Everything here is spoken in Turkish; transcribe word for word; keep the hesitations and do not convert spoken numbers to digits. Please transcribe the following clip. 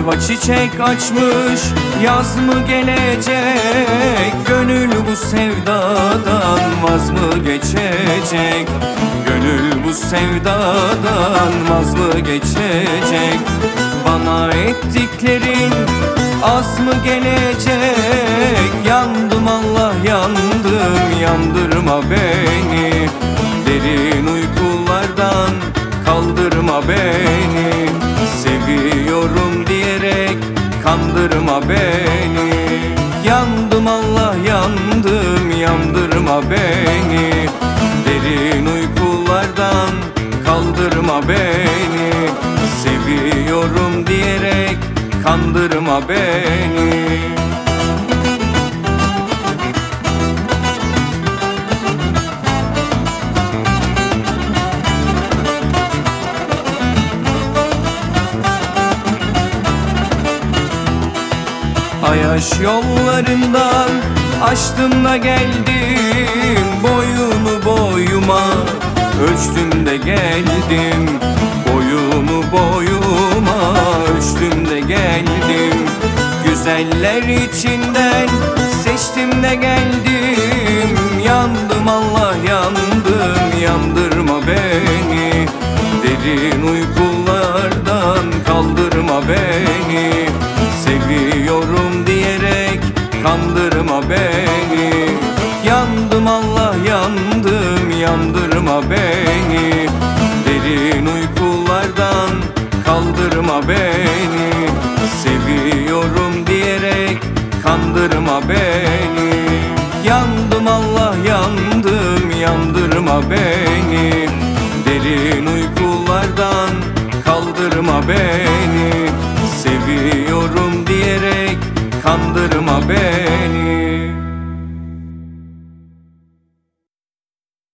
Ayva çiçek açmış, yaz mı gelecek? Gönül bu sevdadan vaz mı geçecek? Gönül bu sevdadan vaz mı geçecek? Bana ettiklerin az mı gelecek? Yandım Allah yandım, yandırma beni. Derin uykulardan kaldırma beni. Seviyorum diyerek kandırma beni. Yandım Allah yandım, yandırma beni. Derin uykulardan kaldırma beni. Seviyorum diyerek kandırma beni. Ayaş yollarından açtım da geldim. Boyunu boyuma ölçtüm de geldim. Boyunu boyuma ölçtüm de geldim. Güzeller içinden seçtim de geldim. Yandım Allah yandım, yandırma beni. Derin uykulardan kaldırma beni. Seviyorum diyerek kandırma beni. Yandım Allah yandım, yandırma beni. Derin uykulardan kaldırma beni. Seviyorum diyerek kandırma beni. Yandım Allah yandım, yandırma beni. Derin uykulardan kaldırma beni.